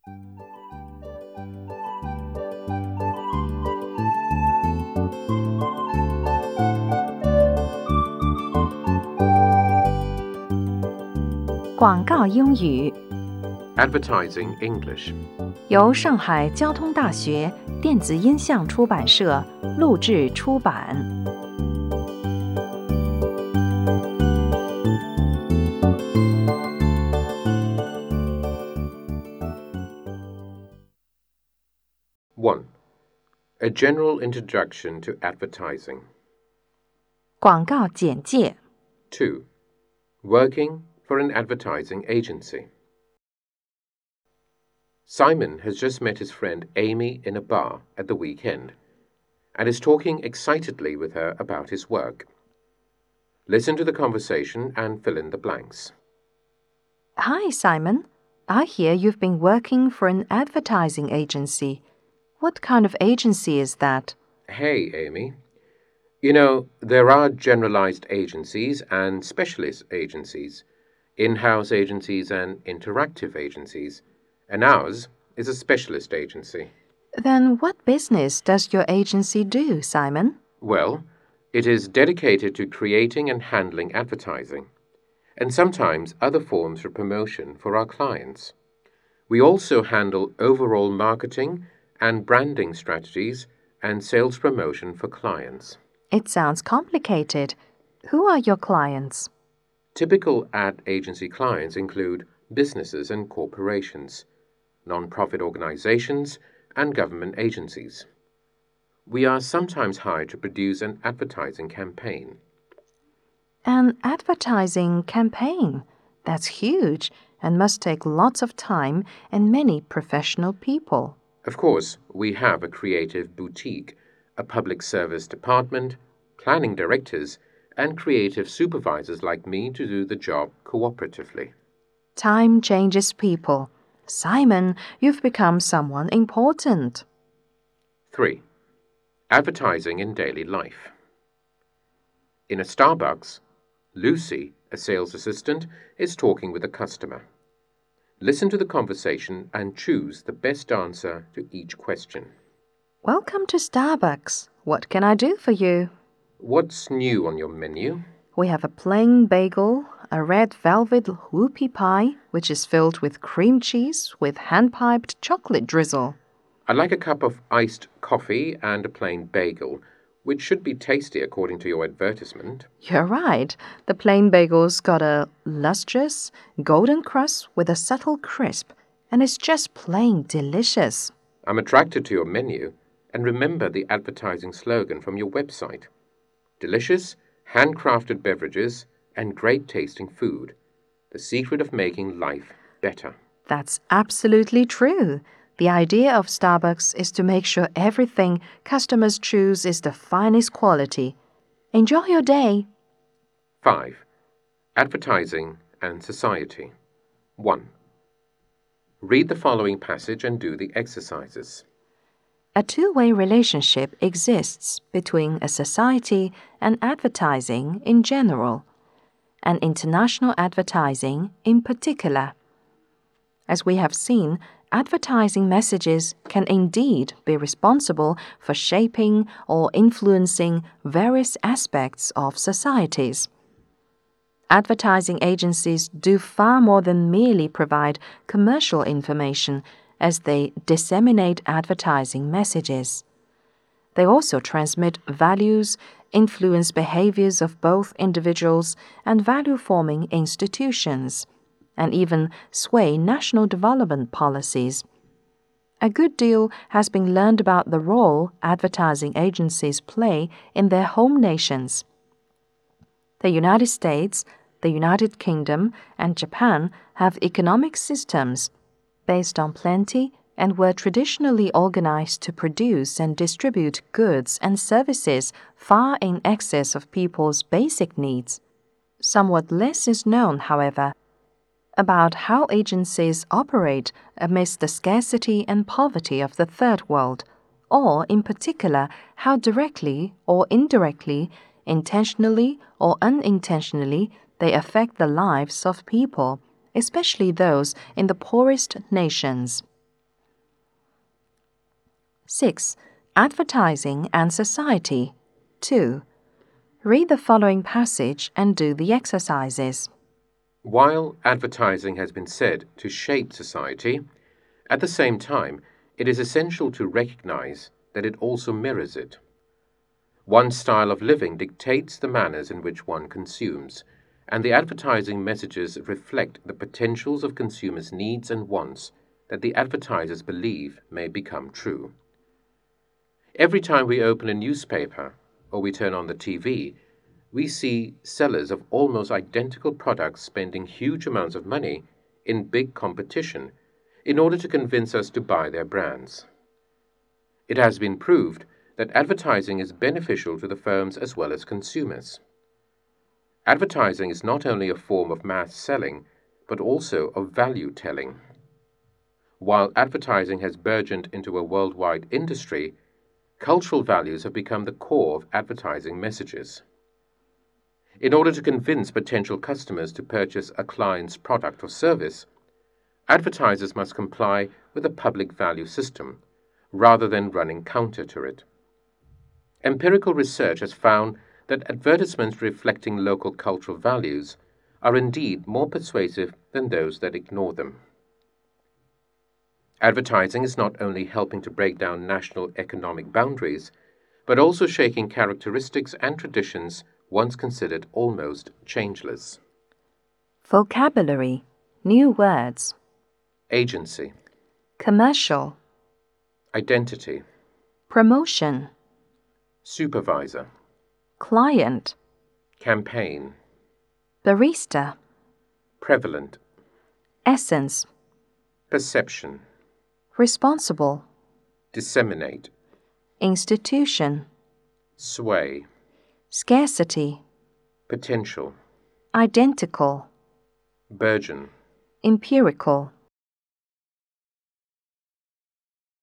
广告英语 Advertising English. 由上海交通大学电子音像出版社录制出版。 1. A general introduction to advertising. 广告简介 2. Working for an advertising agency. Simon has just met his friend Amy in a bar at the weekend and is talking excitedly with her about his work. Listen to the conversation and fill in the blanks. Hi, Simon. I hear you've been working for an advertising agency. What kind of agency is that? Hey, Amy. You know, there are generalized agencies and specialist agencies, in-house agencies and interactive agencies, and ours is a specialist agency. Then what business does your agency do, Simon? Well, it is dedicated to creating and handling advertising, and sometimes other forms of promotion for our clients. We also handle overall marketing and branding strategies and sales promotion for clients. It sounds complicated. Who are your clients? Typical ad agency clients include businesses and corporations, non-profit organizations, and government agencies. We are sometimes hired to produce an advertising campaign. An advertising campaign? That's huge and must take lots of time and many professional people. Of course, we have a creative boutique, a public service department, planning directors, and creative supervisors like me to do the job cooperatively. Time changes people. Simon, you've become someone important. 3. Advertising in daily life. In a Starbucks, Lucy, a sales assistant, is talking with a customer. Listen to the conversation and choose the best answer to each question. Welcome to Starbucks. What can I do for you? What's new on your menu? We have a plain bagel, a red velvet whoopie pie, which is filled with cream cheese with hand-piped chocolate drizzle. I'd like a cup of iced coffee and a plain bagel, which should be tasty according to your advertisement. You're right. The plain bagel's got a lustrous, golden crust with a subtle crisp, and it's just plain delicious. I'm attracted to your menu, and remember the advertising slogan from your website. Delicious, handcrafted beverages, and great-tasting food. The secret of making life better. That's absolutely true. The idea of Starbucks is to make sure everything customers choose is the finest quality. Enjoy your day. 5. Advertising and society. 1. Read the following passage and do the exercises. A two-way relationship exists between a society and advertising in general, and international advertising in particular. As we have seen, advertising messages can indeed be responsible for shaping or influencing various aspects of societies. Advertising agencies do far more than merely provide commercial information as they disseminate advertising messages. They also transmit values, influence behaviors of both individuals and value-forming institutions, and even sway national development policies. A good deal has been learned about the role advertising agencies play in their home nations. The United States, the United Kingdom, and Japan have economic systems based on plenty and were traditionally organized to produce and distribute goods and services far in excess of people's basic needs. Somewhat less is known, however, about how agencies operate amidst the scarcity and poverty of the Third World, or, in particular, how directly or indirectly, intentionally or unintentionally, they affect the lives of people, especially those in the poorest nations. 6. Advertising and society. 2. Read the following passage and do the exercises. While advertising has been said to shape society, at the same time, it is essential to recognize that it also mirrors it. One style of living dictates the manners in which one consumes, and the advertising messages reflect the potentials of consumers' needs and wants that the advertisers believe may become true. Every time we open a newspaper or we turn on the TV, we see sellers of almost identical products spending huge amounts of money in big competition in order to convince us to buy their brands. It has been proved that advertising is beneficial to the firms as well as consumers. Advertising is not only a form of mass selling, but also of value telling. While advertising has burgeoned into a worldwide industry, cultural values have become the core of advertising messages. In order to convince potential customers to purchase a client's product or service, advertisers must comply with a public value system, rather than running counter to it. Empirical research has found that advertisements reflecting local cultural values are indeed more persuasive than those that ignore them. Advertising is not only helping to break down national economic boundaries, but also shaking characteristics and traditions once considered almost changeless. Vocabulary. New words. Agency, Commercial. identity, Promotion. supervisor, Client. campaign, Barista. prevalent, Essence. perception, Responsible. disseminate, Institution. sway, Scarcity. potential, Identical. burgeon, Empirical.